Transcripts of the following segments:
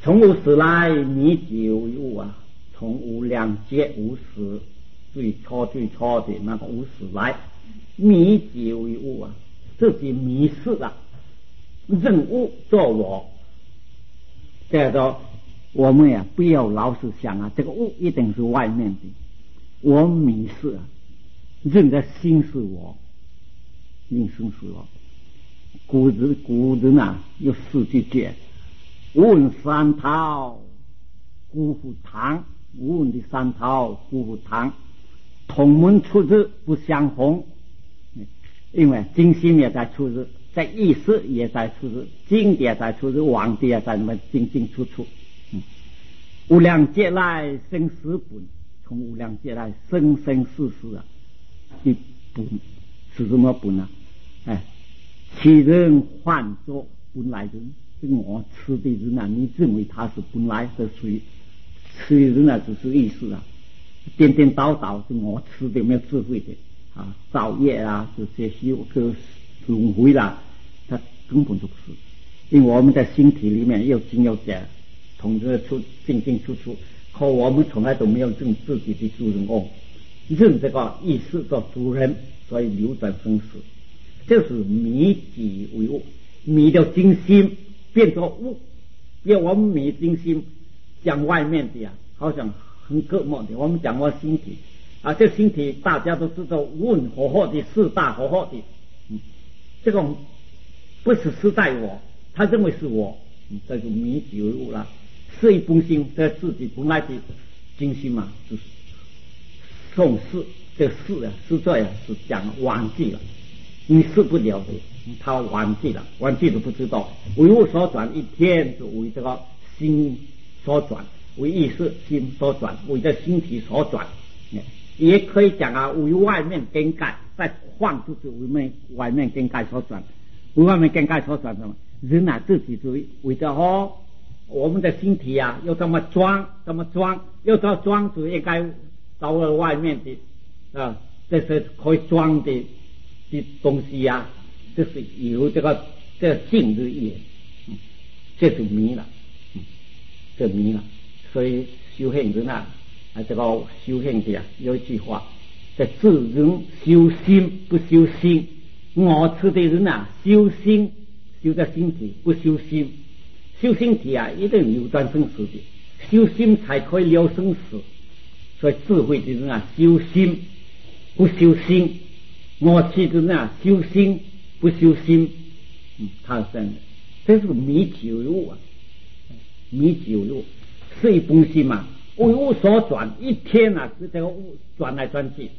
从无始来，弥寂为物啊，从无量劫无始，最初的那个无始来，弥寂为物啊，自己迷失了，认物做我。这个我们呀，不要老是想啊，这个物一定是外面的，我迷失啊，认的心是我，认心是我。古人啊，有四句偈：问山涛辜负堂，问的山涛辜负堂，同门出日不相逢。因为精心也在出日，在意识也在出日，经也在出日，往地也在那么进出出。无量劫来生死本，从无量劫来生世啊，的本是什么本啊？其人唤作本来人，这个我吃的人啊，你认为他是本来的水，吃的人啊只是意识啊，颠颠倒倒是我吃的，没有智慧的啊，造业啊，这些轮回啦，它根本就不是。因为我们在身体里面又进又解，从这进出，可我们从来都没有认自己的主人翁，认这个意识做主人，所以流转生死。这是迷寂为物，迷掉精心变作物，因为我们迷精心讲外面的啊，好像很隔膜的。我们讲我身体啊，这身体大家都知道，问活活的，四大活活的，这种不是实在我，他认为是我，这就迷寂为物了。是一本心，这自己本来的精心嘛，就是宋世这事啊，实在啊是讲忘记了。你是不了的，他忘记了，忘记都不知道。为物所转，一天就为这个心所转，为意识心所转，为这身体所转。也可以讲啊，为外面更改，再换就是为外面更改所转，为外面更改所转什么？人啊自己就为着我们的身体啊，要这么装，要这么装就应该到了外面的啊，这是可以装的东西呀，这是有这个境之意，这就迷了，这迷了。所以修行人啊，这个修行的啊，有一句话，在自人修心不修心，我吃的人啊，修心修在身体，不修心，修身体啊，一定流转生死的，修心才可以了生死。所以智慧的人啊，修心不修心。我其实呢，修心不修心，他是这样的，这是迷寂为物啊，迷寂为物，是一本心嘛，为物所转，一天啊，是这个物转来转去，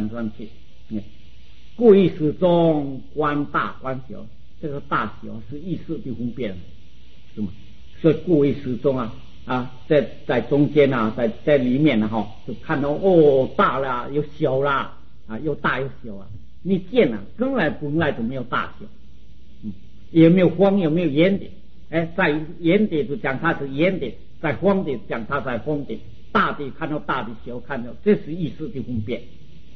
故意识中观大观小，这个大小是意识的分辨，是吗？所以故意识中啊，在中间啊，在里面啊，就看到大啦，有小啦，啊，有大有小啊。你见了，本来就没有大小，也没有方，也没有圆的。在圆的就讲它是圆的，在方的讲它是方的，大的看到大的，小看到，这是意识的分辨。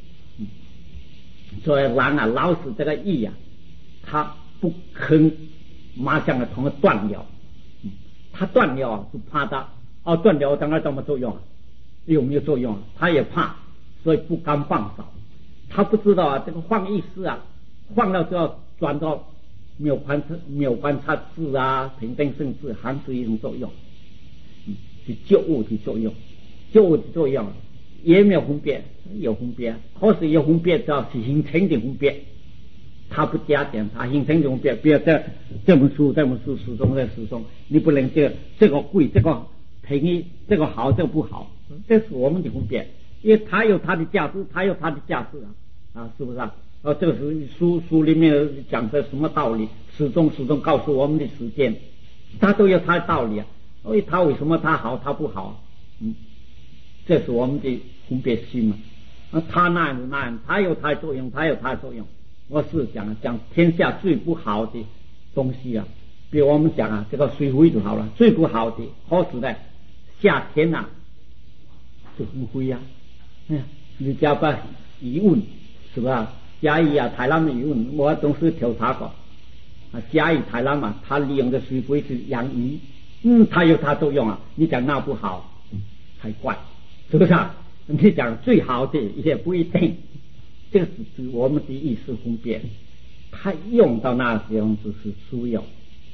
所以人啊，老是这个意啊，他不肯马上同他断了，他断了就怕他断了当然怎么作用有没有作用他也怕，所以不敢放手。他不知道啊，这个放意识啊，放了就要转到没有观察智啊，平等性智，还是一种作用，是救物的作用，也没有分别，有分别，可是有分别，只要是形成的分别，他不加减，他形成的分别，比如这本书始终，你不能这个贵，这个便宜，这个好，这个不好，这是我们的分别。因为它有它的价值，是不是啊？这个是书里面讲的什么道理？始终告诉我们的时间，它都有它的道理啊。所以它为什么它好，它不好？这是我们的分别心嘛。它那样，它有它的作用，我是讲天下最不好的东西啊，比如我们讲这个水灰就好了，最不好的，可是呢，夏天就很灰啊。你家把疑问是吧？嘉义台南的疑问，我总是调查过嘉义台南嘛，他利用的水灰是养鱼， 它有它作用啊。你讲那不好，才怪，是不是啊？你讲最好的也不一定，这个是我们的意识分辨。它用到那时候就是需要，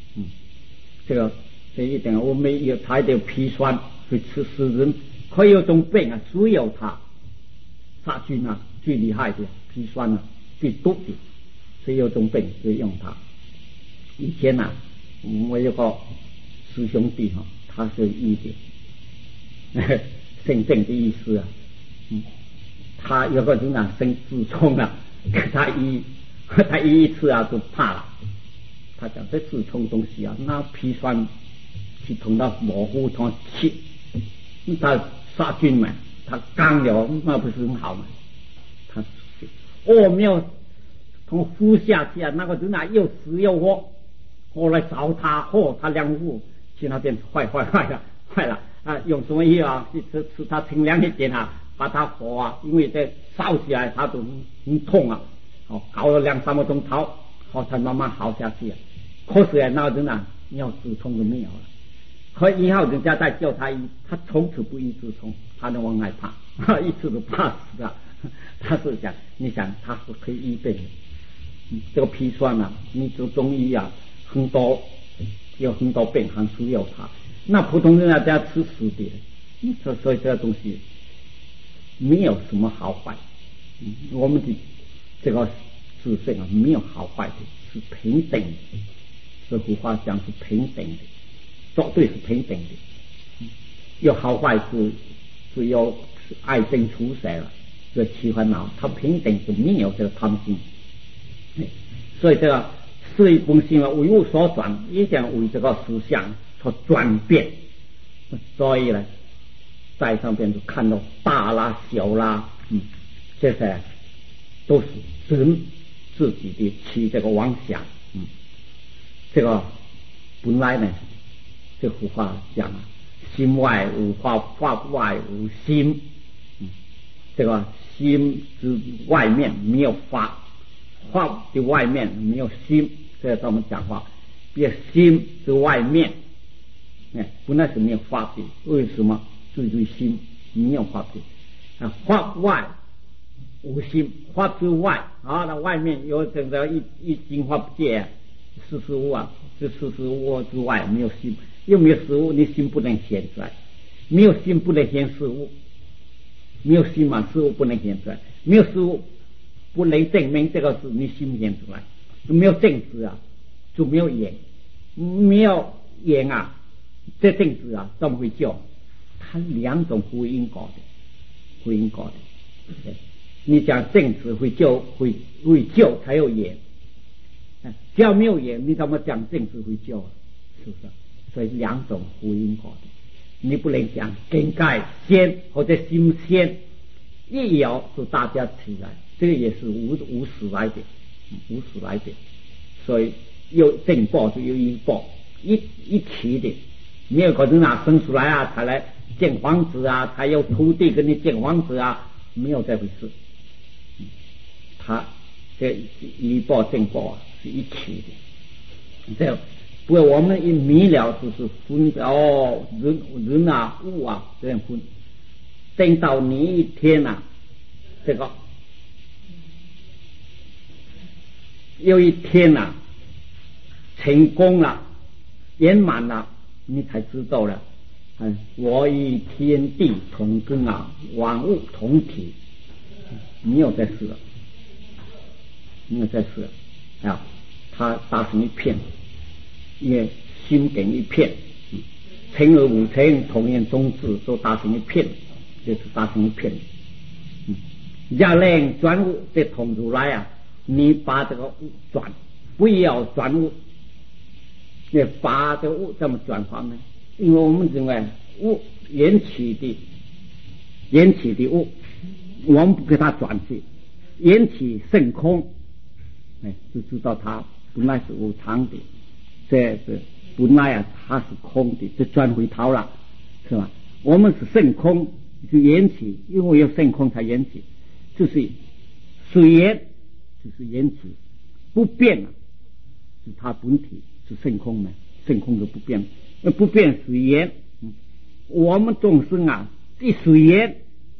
这一点我们有它的砒霜会吃死人，可以有种病啊，需要它杀菌啊，最厉害的砒霜啊，最毒的，所以有种病就用它。以前啊，我有个师兄弟哈，他是医的，生病的意思啊，他有个人啊生痔疮啊，他医一次啊就怕了。他讲这痔疮东西啊，那砒霜去捅到模糊他气，他杀菌嘛，他干了那不是很好嘛？他没有从呼下去啊，那个人啊又死又活。后来找他，他两夫去那边坏了啊！用什么药啊？吃他清凉一点啊，把他火啊，因为这烧起来他都很痛啊，搞了2-3个钟头，才慢慢好下去啊。可是那个人啊，要痔疮都没有了。可以后人家再叫他医，他从此不医痔疮，他能往外怕，一次都怕死啊。他是讲，你想他是可以医病的，这个砒霜啊，你做中医啊。有很多病还需要它，那普通人家吃死的，所以这个东西没有什么好坏。我们的这个自性啊，没有好坏的，是平等的。这幅画讲是平等的，绝对是平等的。有好坏是有爱憎出色了，这七烦恼，它平等是没有这个贪心。所以这个。是一本性啊，为物所转，一定为这个思想所转变。所以呢，在上边就看到大啦、小啦，这些都是人自己的起这个妄想。这个本来呢，这幅画讲啊，心外无法，法外无心。这个心之外面没有法。法的外面没有心，这是我们讲话。别心之外面，本来是没有法的，为什么？注意心没有法的法外无心，法之外啊，那外面有整个一经法界事实物啊，这事实物之外没有心，又没有事物，你心不能显出来，没有心不能显事物，没有心嘛，事物不能显出来，没有事物。不能证明这个是你心显出来，没有证据啊，就没有眼，没有眼啊，这证据啊怎么会救？它2种互因果的，你讲证据会救，会救才有眼，只要没有眼，你怎么讲证据会救？是不是？所以2种互因果的，你不能讲根盖先或者心先，一有就大家起来。这个也是无始来的，所以有正报就有因报，一起的，没有可能生出来啊，才来建房子啊，才有土地给你建房子啊，没有这回事。他这一报正报啊是一起的，这不过我们一迷了就是分人啊物啊这样分，等到你一天啊，这个。有一天啊，成功了，圆满了，你才知道了。我与天地同根啊，万物同体，没有这事了，啊！他达成一片，也心梗一片，成而无成，同源宗旨都达成一片，就是达成一片。要令转物这同如来啊。你把这个物转，不要转物。你把这个物怎么转化呢？因为我们认为物缘起的物，我们不给它转去，缘起甚空，就知道它本来是无常的，这本来啊它是空的，就转回头了，是吧？我们是甚空，就缘起，因为有甚空才缘起，就是水缘。就是缘起不变啊，是它本体是甚空呢？甚空就不变， 不变随缘。我们众生啊，一随缘，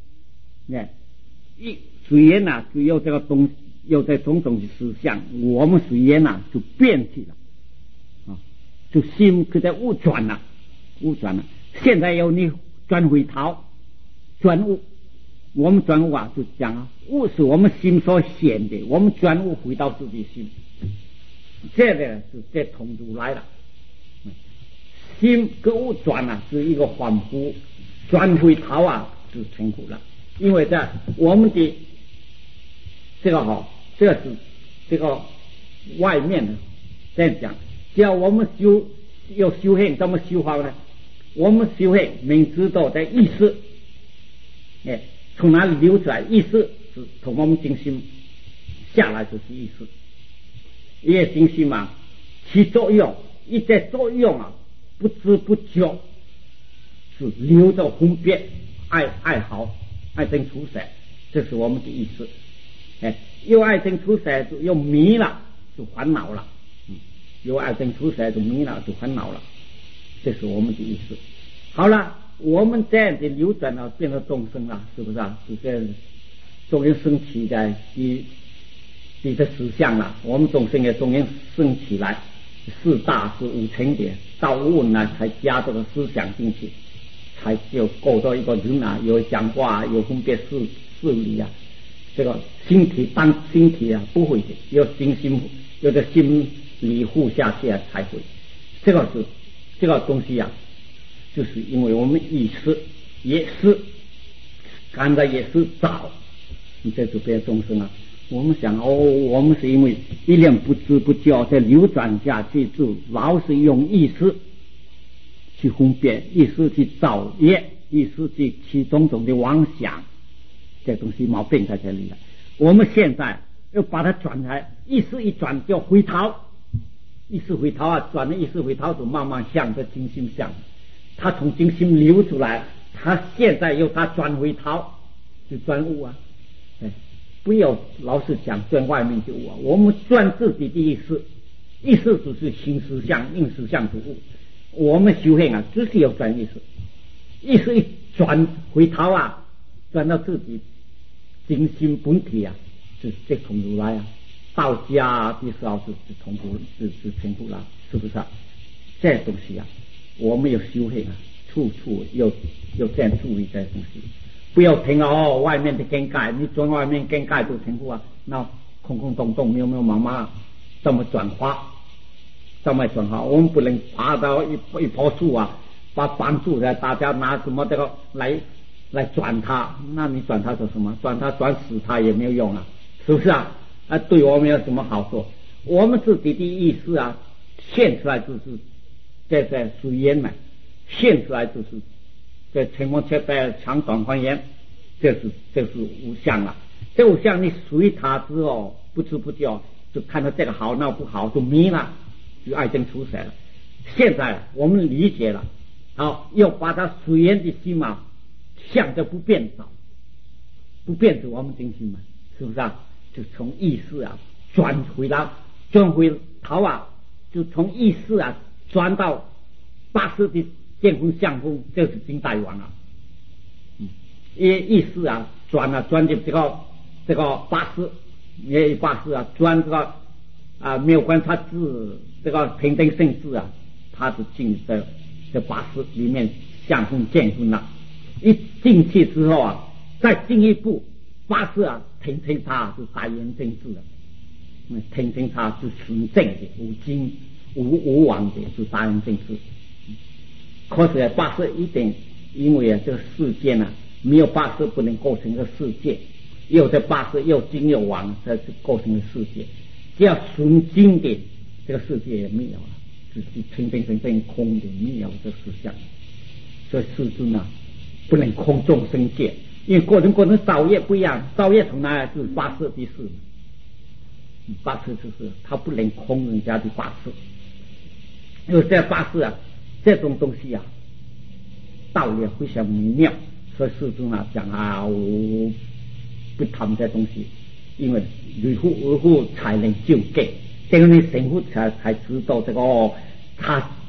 一随缘啊，就有这个有这种种的思想，我们随缘啊就变去了，就心就在误转了。现在要你转回头，转悟。我们转悟啊，就讲啊，悟是我们心所显的，我们转悟回到自己心，这个是这同如来了。心跟悟转啊，是一个恍惚，转回头啊，是成苦了。因为在我们的这个这是这个外面的这样讲，只要我们要修行，怎么修好呢？我们修行明知道在意识，从哪里流出来？意识是从我们精心下来就是意识，因为精心嘛起作用，一在作用啊，不知不觉是流到分别爱好爱憎除舍，这是我们的意识。又爱憎除舍就又迷了，就烦恼了。又爱憎除舍就迷了，就烦恼了。这是我们的意识。好了，我们这样的流转了，变成众生了，是不是啊？是这样，终于升起在你的实相了。我们众生也终于升起来，四大是五层的，到悟呢才加这个思想进去，才就构造一个人啊，有讲话，有分别事理啊。这个心体当心体啊，不会的，有的心理护下去啊才会。这个东西啊，就是因为我们意识也是刚才也是找，你这就变众生啊。我们想我们是因为一念不知不觉在流转下去，就老是用意识去分别，意识去造业，意识去起种种的妄想，这东西毛病在这里了。我们现在要把它转来，意识一转就回头，意识回头啊，转了意识回头就慢慢向着精心向，它从精心流出来，它现在又它转回头就转悟啊。不要老是想转外面就悟啊，我们转自己的意识，意识只是心实相应实相之悟。我们修行啊，只是要转意识，意识一转回头啊，转到自己精心本体啊，就是这从如来啊，道家的时候是从是全部了，是不是啊？这东西啊，我们要修行啊，处处要这样注意这东西。不要听外面的境界，你转外面境界就成功啊，那空空洞洞没有茫茫，怎么转化？我们不能爬到一棵树啊，把绑住的，大家拿什么这个来转它？那你转它做什么？转死它也没有用啊，是不是啊？对我们有什么好处？我们自己的意识啊，现出来就是在随缘嘛，现出来就是。这成功切在长短方言，这是无相了。这无相你随它之后，不知不觉就看到这个好那不好，就迷了，就爱憎除舍了。现在我们理解了，好，要把它随缘的心嘛，向着不变找，不变是我们真心嘛，是不是啊？就从意识啊转回头啊，就从意识啊转到八识的。见风相风，这是金大王啊！意识啊转的这个八识，也八识啊转这个没有观察智这个平等性智啊，它是进这八识里面相风见风了。一进去之后啊，再进一步八识啊平差是大圆正智的，平差是纯正的，无金无往的，是大圆正智。可是八识一定，因为这个世界呢，没有八识不能构成一个世界，有这八识又精又往，才是构成的世界。只要纯精的，这个世界也没有了，只是平空的，没有这实相。所以世尊啊，不能空众生界，因为个人造业不一样，造业从哪来？是八识的事，八识就是他不能空人家的八识，因为这八识啊。这种东西啊，道理非常微妙，所以世尊啊讲啊，我不谈这东西，因为维护才能救戒，这个你神父才知道这个他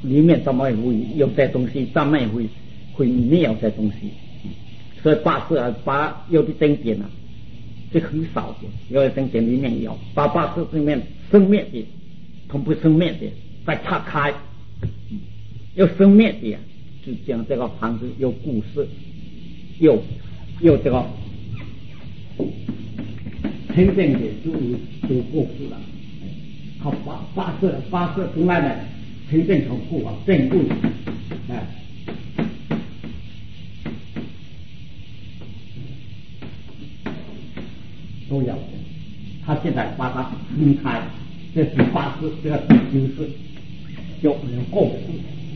里面怎么会有这东西，怎么会没有这东西？所以八识把有的经典啊，这很少的，有的经典里面有把八识里面生灭的同不生灭的再拆开，有生灭的就讲这个房子有故事，有这个真正的就是有故事了。好，八识从来呢，真正从故啊，真故事，都有的。他现在把它分开，这第八识，这个第九识，就有故事。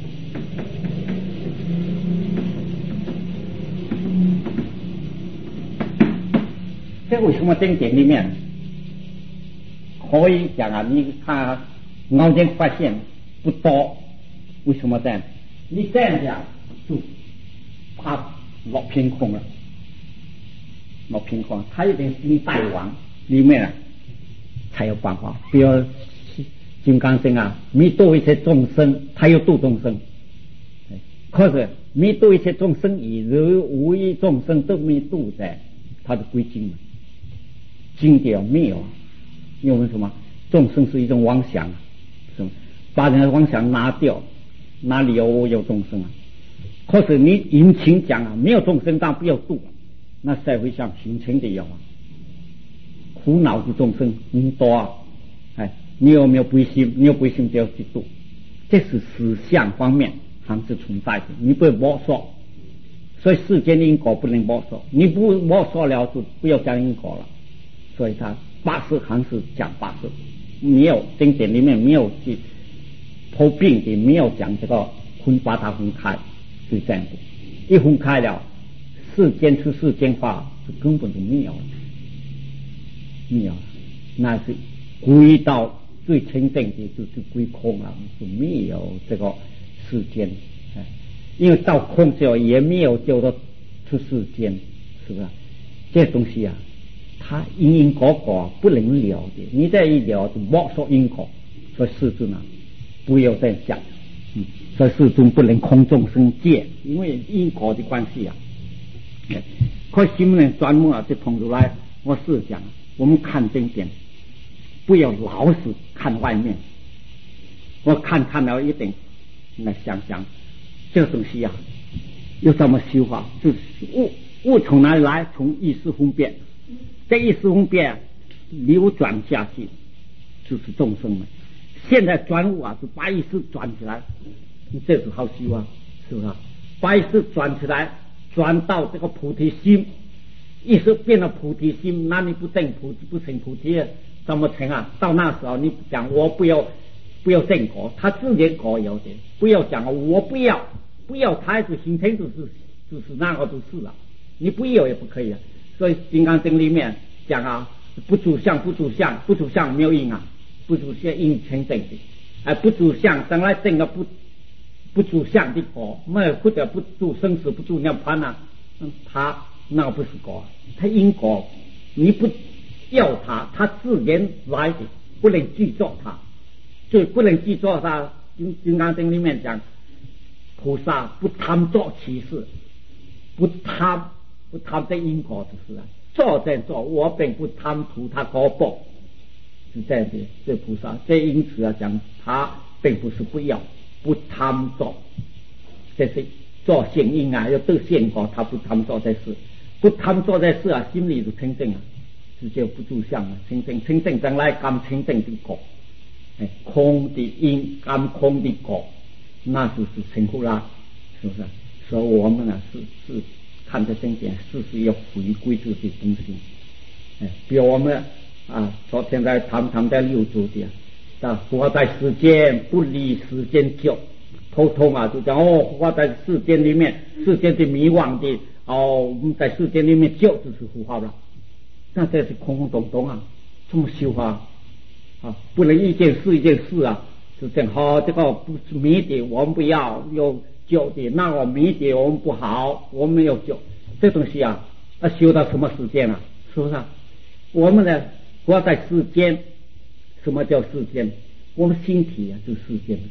这为什么经典里面可以讲啊？你看脑筋发现不多，为什么这样？你这样讲就怕落凭空了，落凭空，他一定是大王里面啊才有办法。比如金刚经啊，弥度一切众生，他有度众生。可是弥度一切众生以如无一众生都没度在他的归经了。经典没有，因为什么？众生是一种妄想，是吗？把人的妄想拿掉，哪里有众生啊？可是你引情讲啊，没有众生当不要度，那社会上形成的有啊，苦恼的众生很多啊。你有没有悲心？你有悲心就要去度，这是思想方面还是存在的，你不要摸索。所以世间的因果不能摸索，你不摸索了就不要讲因果了。所以他八识还是讲八识，没有经典里面没有去破病的，没有讲这个把它分开，是这样的。一分开了，世间出世间法，就根本就没有了，没有了，那是归到最清净的，就是归空了，就没有这个世间。因为到空之后也没有叫做出世间，是不是？这东西啊，它因果不能了的，你再一了就摸索因果。所以世尊啊，不要再想，所以世尊不能空众生界，因为因果的关系啊。可心人专门啊，就通出来。我是讲，我们看经典，不要老是看外面。我看了一定来想想，这个东西啊，又怎么修法？就是物从哪里来？从意识分辨。这意识分辨流转下去，就是众生们。现在转物啊，是把意识转起来，这是好修啊，是不是？把意识转起来，转到这个菩提心，意识变了菩提心，那你不证菩提，不成菩提，怎么成啊？到那时候你讲我不要证果，他自己果有的，不要讲我不要，他就形成就是那个就是了，你不要也不可以啊。所以《金刚经》里面讲啊，不住相没有因啊，不住相因成正的，不住相将来证个不住相的果，没或者不住生死不住涅槃啊，他那个不是果，他因果你不要他自然来的，不能记住他，所以不能记住他。《金刚经》里面讲，菩萨不贪做其事，不贪这因果之事啊，做在做，我并不贪图他果报，是这样的。这菩萨，这因此啊讲，他并不是不贪做，这是做现因啊，要得现果，他不贪做这事，不贪做这事啊，心里就清净啊，直接不住相啊，清净将来甘清净的果，空的因甘空的果，那就是成佛啦，是不是？所以我们啊是看这经典，是要回归这些东西。比如我们啊，昨天在谈在六祖的活在世间不离世间教，头痛啊就讲活在世间里面，世间的迷惘的我们在世间里面教就是佛法了。那这是空空洞洞啊，这么修法不能一件事啊，就正好这个不是迷的我们不要，有教的那个迷的我们不好，我们要教这东西啊，修到什么时间啊？是不是？我们呢活在世间，什么叫世间？我们心体啊，就是世间。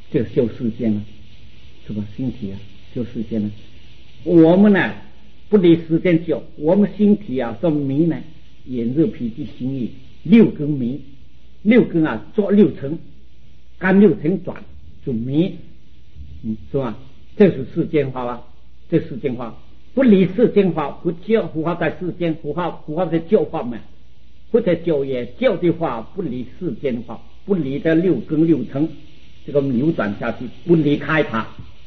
就修世间了，是吧？心体啊，修世间了。我们呢，不离世间久，我们心体啊，说迷呢，眼热脾气心意六根迷，六根啊做六层，干六层转就迷，是吧？这是世间法啊，这世间法不离世间法，不佛法在世间，佛法在教法嘛，或者教也教的话不离世间法，不离的六根六层，这个流转下去，不离开它，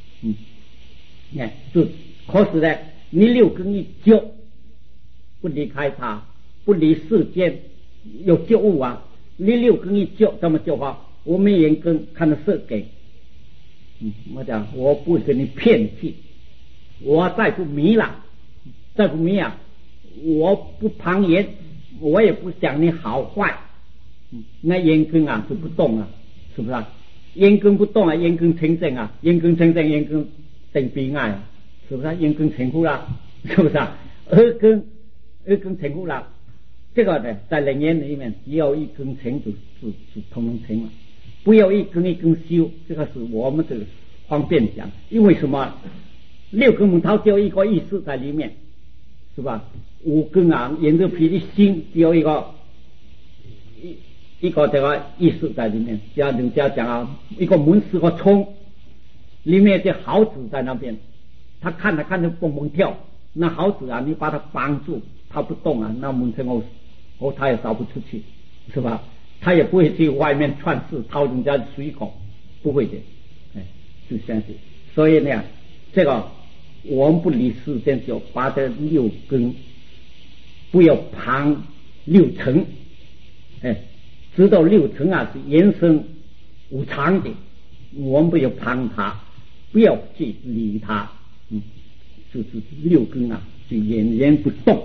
就可是呢，你六根一教，不离开它，不离世间有觉悟啊，你六根一教，这么教法，我们眼根看的色根，我讲我不给你骗去，我再不迷了，再不迷啊，我不旁言，我也不讲你好坏，那眼根啊就不动了，是不是啊？眼根不动啊，眼根清净啊，眼根清净，眼根等悲哀啊，是不是啊？眼根成佛了，是不是啊？耳根成佛了，这个呢，在楞严里面，只要一根成就通通成了，不要一根一根修，这个是我们这个方便讲，因为什么？六根门头只有一个意识在里面，是吧？五根啊，眼热脾气心只有一个这个意识在里面。像人家讲啊，一个门是个冲，里面的耗子在那边，他看着蹦蹦跳，那耗子啊，你把它绑住，它不动啊，那门成他也扫不出去，是吧？他也不会去外面串事掏人家的水口，不会的，就这样子。所以呢，这个我们不离世间，就把这六根不要旁六尘，知道六尘啊是延伸无常的，我们不要旁它，不要去理它，就是六根啊就俨然不动。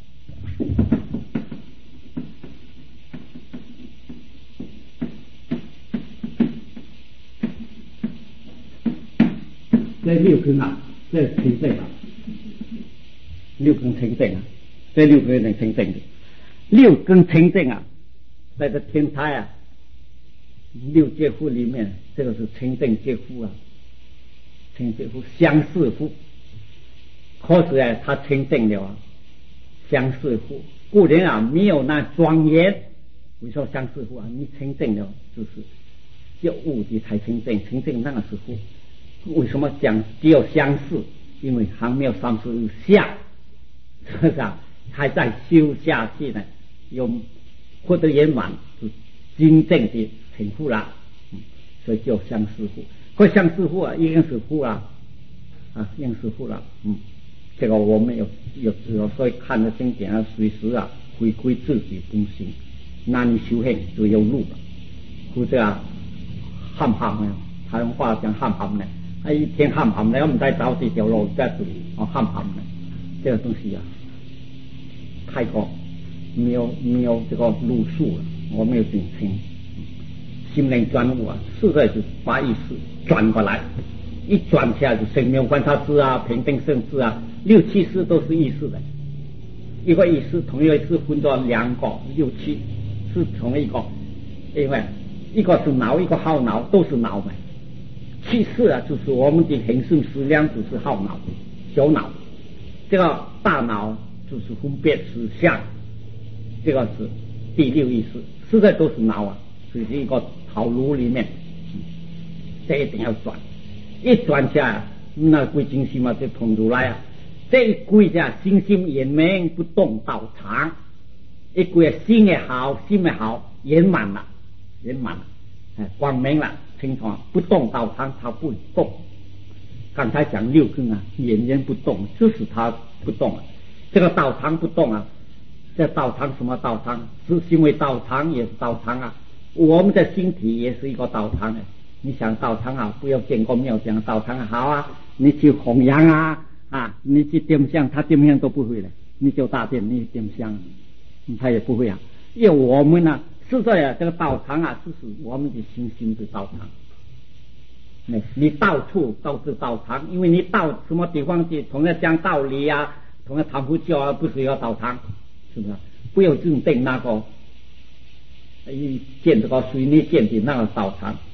这六根啊，这清净啊，六根清净啊，这六根能清净的，六根清净啊，在这天台啊，六界缚里面，这个是清净界缚啊，清净缚相似缚，可是啊，它清净了啊，相似缚，固然啊没有那庄严，为什么相似缚啊？你清净了，就是觉悟的才清净，清净那个是缚。为什么讲只有相似？因为还没有三十有相，是不是啊？还在修下去呢，有获得圆满，是真正的成佛了，所以叫相似佛。可相似佛啊，已经是佛了啊，已经是佛了。这个我们有知道，所以看着经典啊，随时啊回归自己本性，那你修行就有路了。或者啊，喊喊呢，台湾话讲喊喊呢。一天喊喊呢，我们再找这条路在这里喊喊呢，这个东西啊，太过没有这个路数了，我没有认清。心灵转悟啊，实在是把意识转过来，一转起来就生命观察智啊、平等生智啊，六七识都是意识的，一个意识同一个意识分作两个，六七是同一个，因为一个是脑，一个后脑，都是脑嘛。七识啊，就是我们的形性思量，就是后脑、小脑。这个大脑就是分别思想，这个是第六意识，实在都是脑啊，所以一个套路里面，这一定要转，一转下那归精心嘛，就通出来啊。这一归下心心圆满不动道场，一归啊心也好，心也好，圆满了，光明了。清楚不动道场，它不动。刚才讲六根啊，俨然不动，就是它不动啊。这个道场不动啊，这道场什么道场？是行为道场也是道场啊。我们的心体也是一个道场啊。你想道场啊，不要见过庙讲道场好啊，你去弘扬啊，你去点香，他点香都不会的。你就大殿，你点香，他也不会啊。因为我们呢。实在啊，这个道场啊，就是我们的心的道场。你到处都是道场，因为你到什么地方去，同样讲道理啊，同样谈佛教啊，不是要道场，是不是？不要认定那个建这个水泥建的那个道场，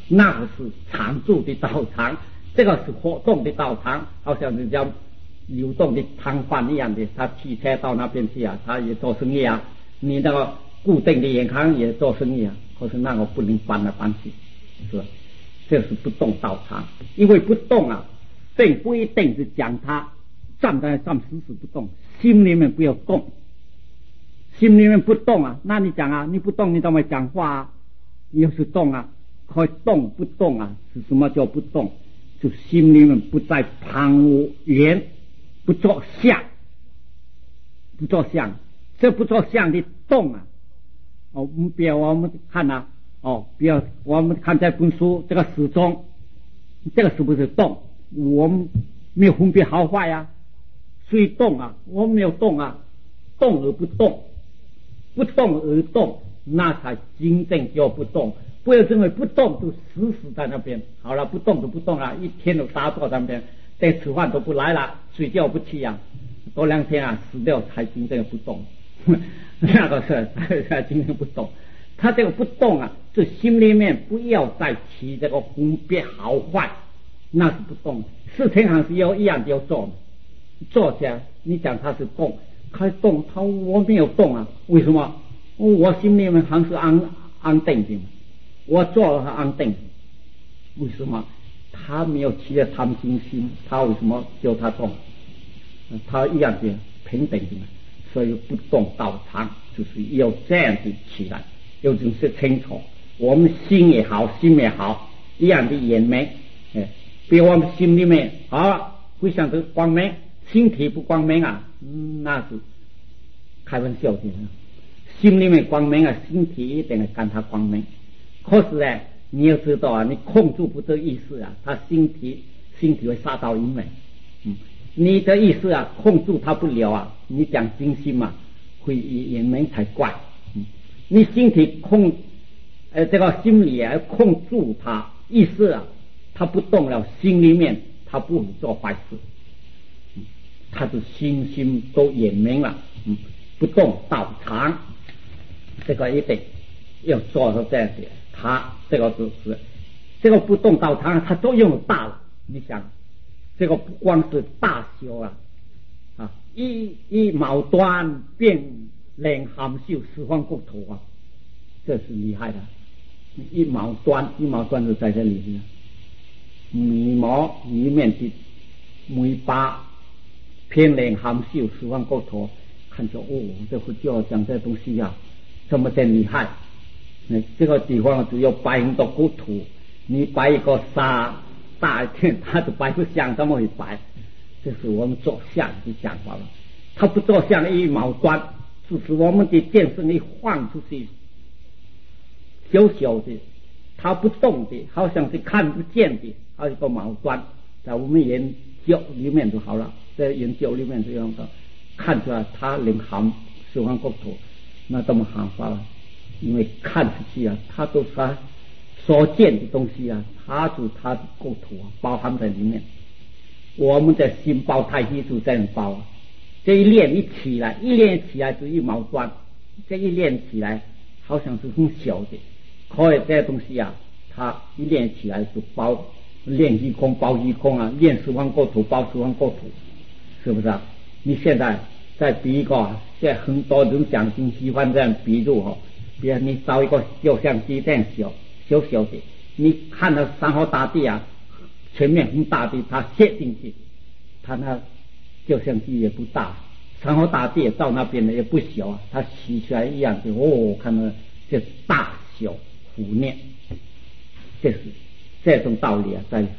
那个是常住的道场，这个是活动的道场，好像人家流动的摊贩一样的，他汽车到那边去啊，他也做生意啊，你那个固定的银行也做生意啊，可是那个不能搬来搬去，是吧？这是不动道场，因为不动啊，并不一定是讲他站在上死死不动，心里面不要动，心里面不动啊，那你讲啊，你不动你怎么讲话啊？又是动啊，可以动不动啊？是什么叫不动？就心里面不再旁缘，不做相，不做相，这不做相的动啊！哦，不要我们看啊，哦，不要我们看这本书这个时钟，这个是不是动？我们没有分别好坏呀，所以动啊，我们没有动啊，动而不动，不动而动。那才真正叫不动，不要认为不动就死死在那边。好了，不动就不动了，一天都打坐在那边，连吃饭都不来了，睡觉不起啊，多2天啊，死掉才真正不动。那个是才真正不动。他这个不动啊，就心里面不要再起这个分别好坏，那是不动。事情还是要一样的要做，做下你讲他是动，他动，他我没有动啊，为什么？我心里面还是安定的，我做了他安定，为什么？他没有起了贪心心，他为什么叫他动？他一样的平等的，所以不动道场就是要这样的起来，要就是清楚，我们心也好，心也好，一样的眼明，比如我们心里面好，会想着光明，身体不光明啊，那是开玩笑的。心里面光明啊，身体一定跟他光明。可是呢，你要知道啊，你控制不住意识啊，他身体会杀到阴门。你的意识啊，控制他不了啊，你讲精心嘛，会阴门才怪。你身体这个心理啊，控制他意识啊，他不动了，心里面他不会做坏事。他的心都眼明了，不动道场。这个一定要做到这样子，他这个就是这个不动道场，它作用大了。你想，这个不光是大小啊，一毛端变两含秀十方国土啊，这是厉害的。一毛端就在这里面，眉毛里面的眉巴偏两含秀十方国土，看着哦，这会就要讲这东西啊。这么的厉害，这个地方只有摆很多国土，你摆一个沙大一点，他就摆不像，怎么会摆？这是我们做相的讲法了。他不做相一毛端，就是我们的见识一晃出去，小小的，他不动的，好像是看不见的，还有一个毛端，在我们研究里面就好了，在研究里面这样的看出来，他能含十方国土。那这么喊法了，因为看出去啊，它都是他所见的东西啊，它就它的国土啊，包含在里面。我们的心包太极就这样包啊，这一练一起来就一毛端，这一练起来好像是很小的，可以这些东西啊，它一练起来就包练虚空包虚空啊，练十方国土包十方国土，是不是啊？你现在再比一个，现在很多人讲经喜欢这样比喻哦，比如你找一个照相机这样小的，你看到山河大地啊，前面很大的，它切进去，它那照相机也不大，山河大地到那边呢也不小啊，它洗出来一样的哦，看到这大小虎念，这是这种道理啊，在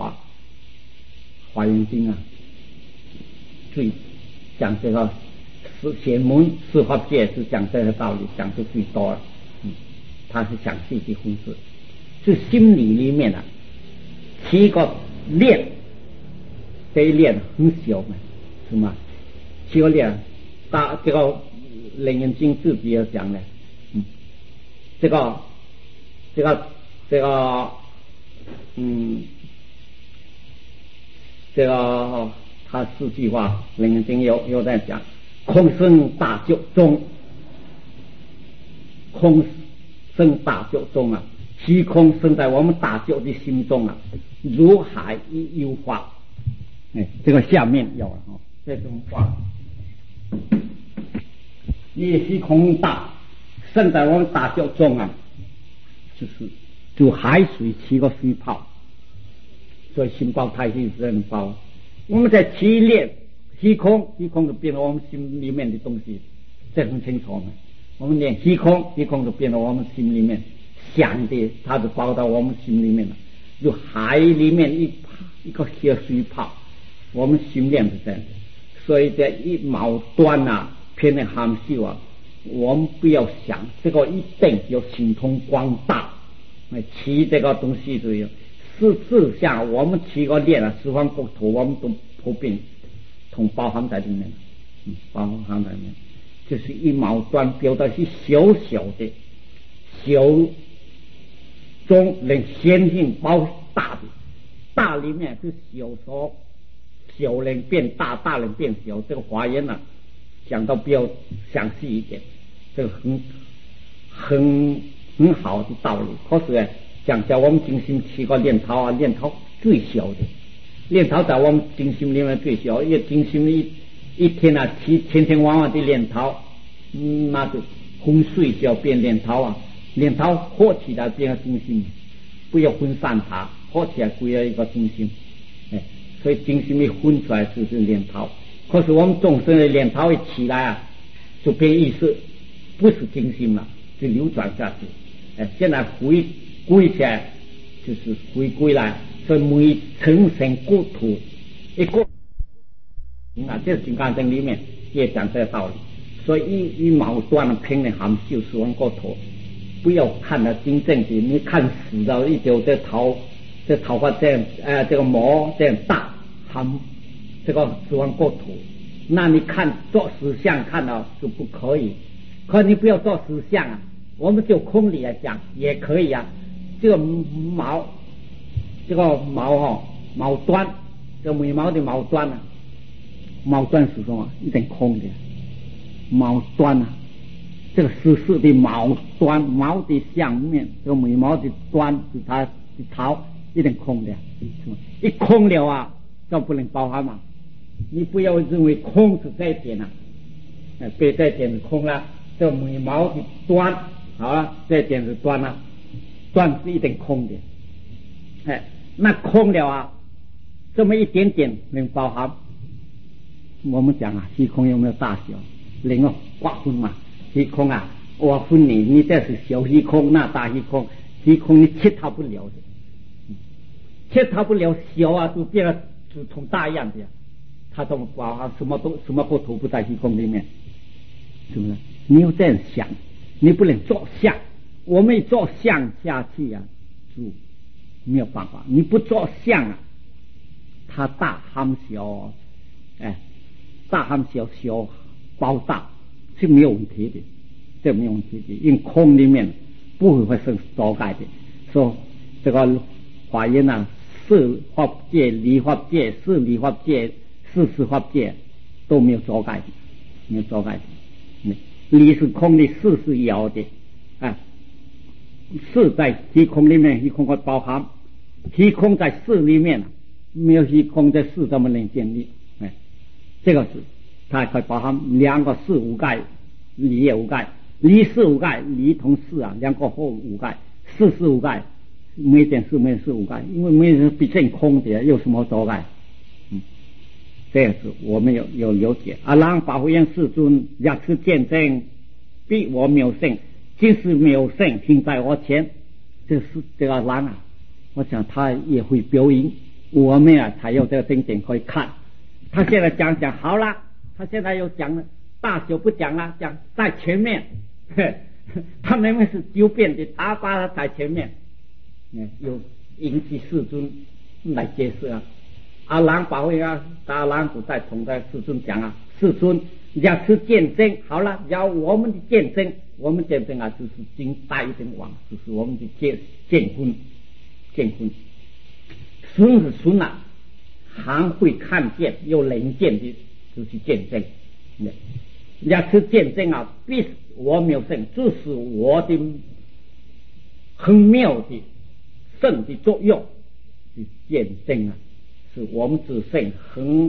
华严经啊，最讲这个显门四法界是讲这个道理，讲的最多了。他是详细的分析，是心理里面啊，起个念，这一念很小嘛，是吗？起个念，这个楞严经自己要讲的，这个，他4句话，楞严经有在讲，空生大觉中，空生大觉中啊， 虚空生在我们大觉的心中啊，如海一幽花。这个下面有了这种话，你虚空大生在我们大觉中啊，就海水起个水泡，所以心包太虚是人包。我们在提炼虚空，虚空就变成我们心里面的东西，这很清楚吗？我们念虚空，虚空就变成我们心里面想的，它就包到我们心里面了。就海里面一个小水泡，我们心念是这样。所以这一毛端啊，偏的含蓄啊，我们不要想这个一定要心通广大。起这个东西就有事项，我们起个念啊，十方国土我们都普遍同包含在里面，包含在里面，就是一毛端表达是小小的，小中能先性包大的，大里面是小说，小能变大，大能变小。这个华严啊，讲到比较详细一点，这个很好的道理。可是呢，讲叫我们精心起个念头啊，念头最小的，念头在我们精心里面最小，因为精心一天啊起千千万万的念头，那就昏睡就要变念头啊，念头合起来变个精心，不要分散它，合起来归了一个精心。所以精心一分出来就是念头。可是我们众生的念头一起来啊，就变意识，不是精心了，就流转下去。现在回归起来就是回归来，所以每成神国土一个这金刚经里面也讲这个道理。所以一毛端的拼的含就是往国土，不要看了真正的，你看死了一丢这头发这样这个毛这样大，含这个死亡国土，那你看做实相看到就不可以。可你不要做实相啊，我们就空理来讲也可以啊。这个毛毛端，这个眉毛的毛端啊，毛端是什么？一点空的毛端啊，这个实的毛端，毛的相面，这个眉毛的端是它的头，一点空的，一空了啊，就不能包含嘛。你不要认为空是这一点啊，被这一点是空了，这个眉毛的端好了，这一点是端了，端是一点空的，那空了啊，这么一点点能包含。我们讲啊，虚空有没有大小？能够划分嘛？虚空啊，我分你这是小虚空，那大虚空，虚空你切它不了的，切它不了，小啊就变得就同大一样的，它怎么包含？什么国土不在虚空里面？是不是？你要这样想，你不能做相。我们一做相下去啊，就没有办法。你不做相啊，它大含小，大含小，小包大是没有问题的，这没有问题的。因为空里面不会发生阻碍的。说这个华严啊，四法界、离法界、四离法界、四十法界都没有阻碍的，没有阻碍的。离是空的，四是有的，四在虚空里面，虚空会包含，虚空在四里面，没有虚空在四怎么能建立？这个是它可以包含两个四无盖，离也无盖，离四无盖，离同四啊，两个后无盖，四是无盖，没点四没有四无盖，因为没有毕竟空的，有什么阻碍？这样子我们有了解。阿郎法华严世尊若是见证，必我妙性，即是妙性行在我前。这是这个郎啊，我想他也会表演，我们啊才有这个经典可以看。他现在讲好了，他现在又讲了，大小不讲了，讲在前面。他明明是纠辩的，他把它在前面，有引起世尊来解释啊。阿郎法会啊，大郎不在同在世尊讲啊，世尊要是见证好了，要我们的见证，我们见证啊，就是经大一点往，就是我们的见婚，孙是孙啊，还会看见又能见的，就是见证。要是见证啊，必我没有证，这是我的很妙的圣的作用去见证啊，是我们自身很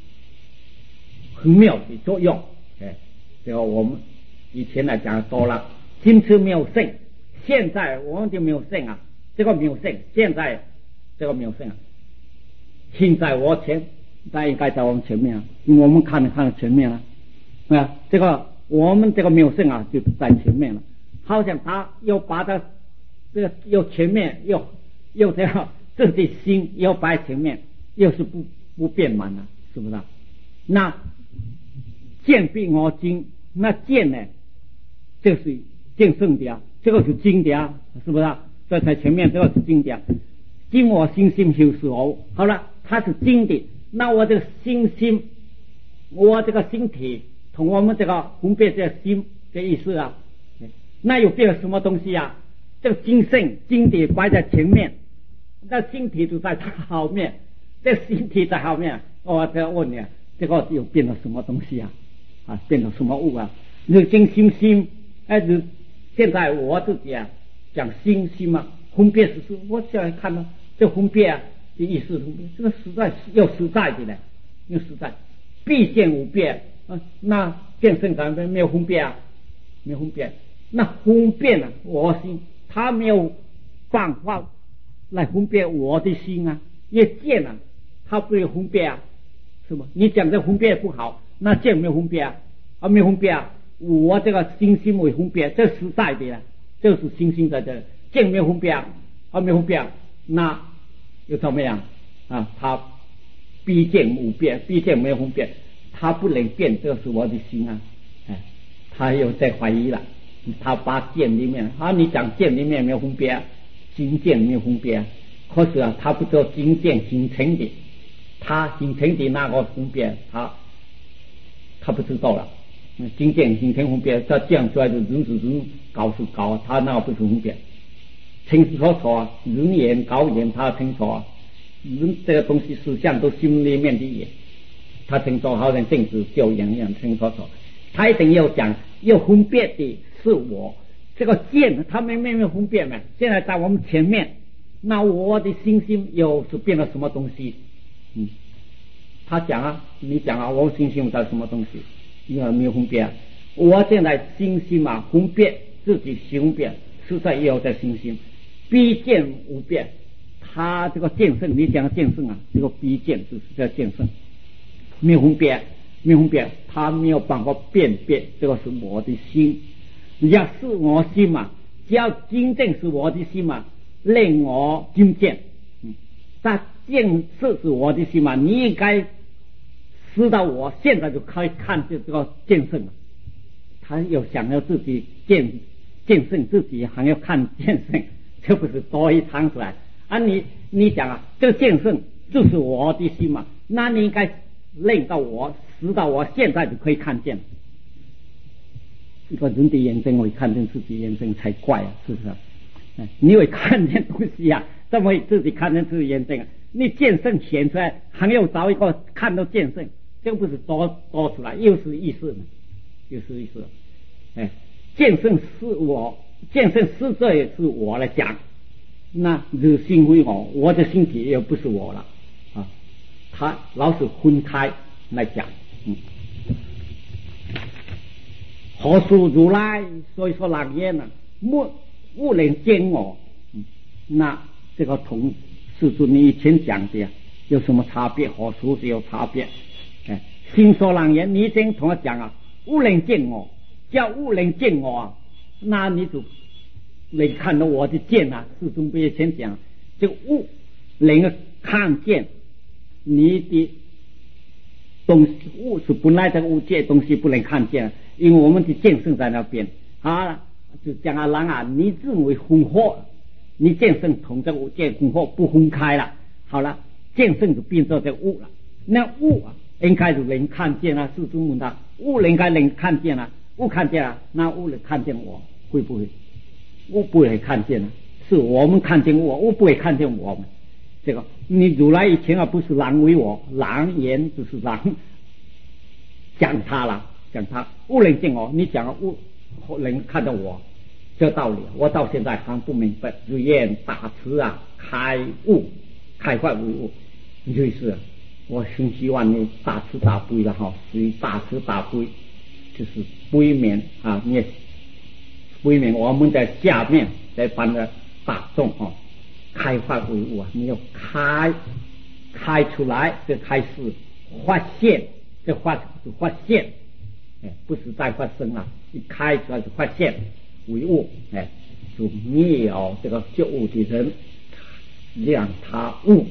妙的作用。这个我们以前来讲多了，今次没有圣，现在我们就没有圣啊，这个没有圣，现在这个没有圣啊，现在我前，那应该在我们前面啊，因为我们看前面了啊，这个我们这个没有圣啊，就在前面了，好像他又把他这个又前面又这样自己心又摆前面，又是不变满了，是不是啊？那见比我精，那见呢就是见圣的啊，这个是精的啊，是不是啊？这在前面这个是精的啊，精我心心就是我，好了，它是精的，那我这个心，我这个心体同我们这个分别这个心的意思啊，那有变了什么东西啊？这个精圣精的摆在前面，那心体就在它后面，这个心体在后面，我这个问你啊，这个又变了什么东西啊？啊，变成什么物啊？你精心，哎，现在我自己啊讲心嘛，分别是我现在看到这分别啊的意思，这个实在又实在的呢，又实在，必见无别啊。那见圣感没有分别啊，没有分别，那分别呢？我心他没有办法来分别我的心啊，因为见啊，他不有分别啊，是吗？你讲这分别不好。那见没有分别啊？没有分别啊！我这个心为分别，这实在的啊，就是心在这见没有分别啊？没有分别啊？那又怎么样啊？他必见无变，必见没有分别，他不能变，这是我的心啊！他又在怀疑了，他把见里面你讲见里面没有分别啊，心见没有分别啊，可是啊，他不知道心见形成的，他形成的那个分别，他不知道了，精见形成分别，他讲出来的人是人，高是高，他那个不是分别，清楚啊，人言高言他清楚啊，人这个东西思想都心里面的言，他清楚，好像政治教养一样清楚，他一定要讲要分别的是我，这个见他没有分别嘛，现在在我们前面，那我的心又是变了什么东西？他讲啊，你讲啊，我心在什么东西？因为没有分别啊。我现在心嘛，分别自己分别，实在也有在心，必见无变。他这个见圣，你讲的见圣啊，这个必见就是叫见圣，没有分别，他没有办法辨别，这个是我的心。人家是我心嘛，只要真正是我的心嘛，令我精见。但见是我的心嘛，你应该知道我现在就可以看见这个见圣了。他又想要自己见圣，自己还要看见圣，这不是多一趟出来啊？你讲啊，这个见圣就是我的心嘛，那你应该令到我知道我现在就可以看见。一个人的眼睛会看见自己眼睛才怪啊，是不是？你会看见东西啊，怎么会自己看见自己眼睛啊？你见圣显出来，还要找一个看到见圣，这个不是多出来，又是意思呢，又是意思。见圣是我，见圣是这也是我来讲，那是心为我的身体又不是我了啊，他老是分开来讲。何处如来？所以说朗言呢，无人见我。那这个同世尊你以前讲的有什么差别？何处是有差别？心说朗言，你以前同我讲啊，无人见我，叫无人见我啊，那你就能看到我的见啊。世尊不以前讲，这个物能看见你的东西，物是本来这个物界东西不能看见，因为我们的见圣在那边啊，就讲啊，人啊，你认为混合，你见圣同这个物界混合不分开了，好了，见圣就变成这个物了。那物啊，应该就能看见啊。世尊问他，物应该能看见啊，物看见啊，那物能看见我，会不会？物不会看见啊，是我们看见我，物不会看见我们。这个你如来以前啊，不是狼为我，狼言就是狼讲他了，讲他物能见我，你讲物能看到我， 这道理我到现在还不明白。如愿大慈啊，开悟，开坏为悟，就是我很希望你大慈大悲了哈，所以大慈大悲就是悲悯啊，你悲悯我们在下面在帮着大众哈，开坏为悟啊，你要开出来，这开始发现，这发现，不是在发生了，一开出来就发现为悟，就灭了这个觉悟的人，让他悟，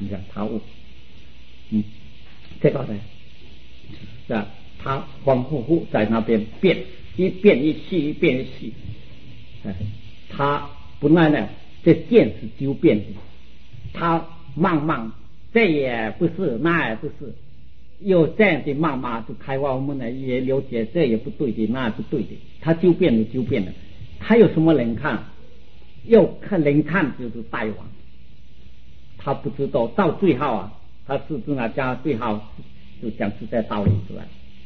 这个呢，是他恍惚惚在那边变，一变一细，一变一细，他本来呢，这见是纠变的，他慢慢这也不是，那也不是，又这样的慢慢就开发，我们呢也了解这也不对的，那也不对的，他纠变了，他有什么能看？又能看就是大王，他不知道到最后啊，他是不是讲最后就讲出这道理出来。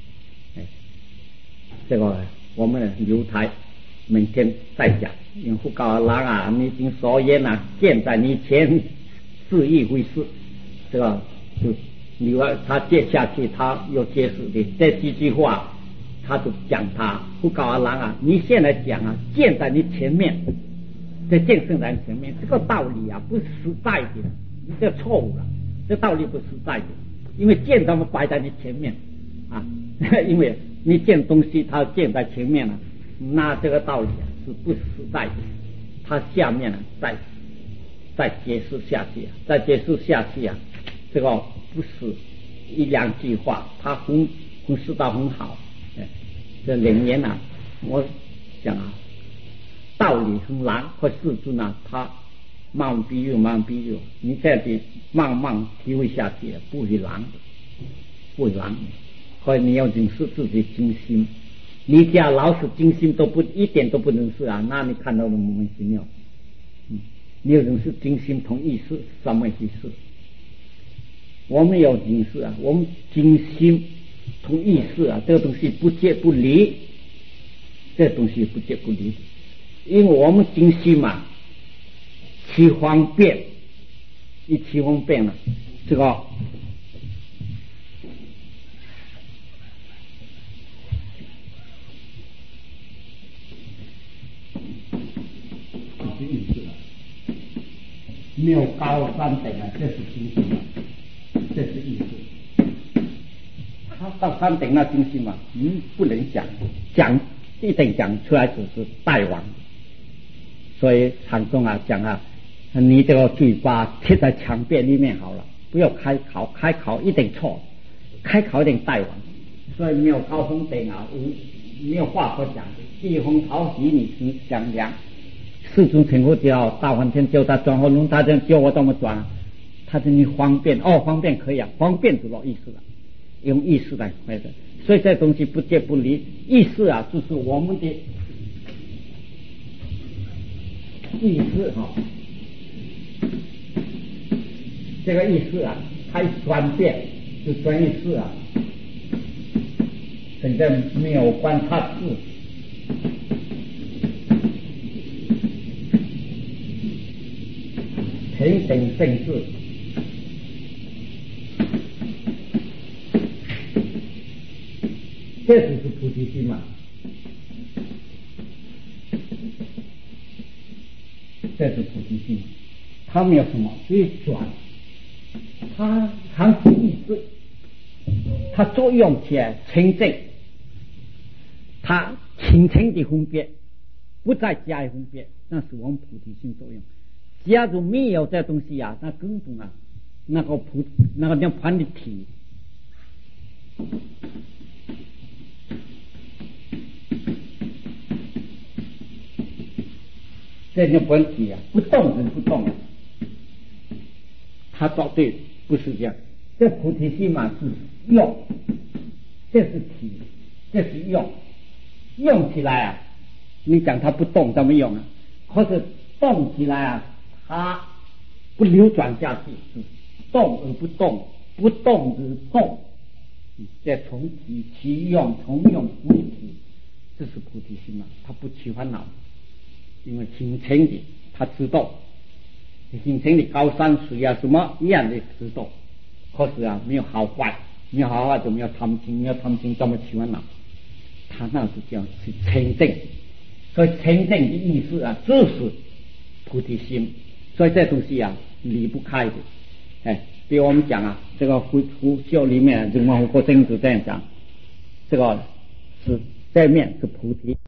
这个我们留台明天再讲。因为高人啊，你已经所言啊，现在你前是一回事，这个就你他接下去他又解释的这几句话，他就讲他不高人啊，你现在讲啊，见在你前面，在见圣人前面，这个道理啊不是实在的，你这错误了，这道理不实在的，因为见他们摆在你前面啊，因为你见东西它见在前面了，那这个道理啊是不实在的，它下面呢再解释下去啊，这个不是一两句话，他弘示到很好，这里面啊，我讲啊，道理很难，或世尊啊，他慢慢比喻，你这样子慢慢体会下去，不会难的。或者你要认识自己精心，你家老是精心都不一点都不认识啊，那你看到的莫名其妙。你要认识精心同意识什么回事？我们要认识啊，我们精心同意识啊，这个东西不接不离，因为我们精心嘛，起方便了，这个。没有高山等啊，这是精心嘛，这是意思。他到山顶那精心嘛，不能讲一定讲出来只是大王。所以禅宗啊讲啊，你这个嘴巴贴在墙壁里面好了，不要开口一定错，开口一定大王。所以没有高峰顶啊，没有话可讲的，地风讨喜你是讲良。世尊成佛教大梵天教他转活轮，他这教我怎么转？他说你方便方便可以啊，方便就落意识了，用意识来回的。所以这东西不接不离，意识啊，就是我们的意识哈。这个意识啊，它一转变就转意识啊，现在没有观察智。平等正治，这就是菩提心嘛。这是菩提心，它没有什么，所以转，它还是意识，它作用起来清净，它清清的分别，不再加以分别，那是我们菩提心作用。假如没有这东西啊，那根本啊，那个叫盘的体，这叫本体啊，不动人不动，他说对，不是这样。这菩提心嘛是用，这是体，这是用起来啊，你讲它不动怎么用啊？或者动起来啊？它不流转下去，是动而不动，不动而动，这从体其用，从用无体，这是菩提心嘛，它不起烦恼。 因为清清的，他知道清清的高山水啊什么一样的知道，可是啊没有好坏，没有好坏就没有贪心，没有贪心怎么喜欢呢？他那是叫是清净，所以清净的意思啊，就是菩提心，所以这东西啊离不开的。比如我们讲啊，这个佛教里面，这个佛经是这样讲，这个是这面是菩提。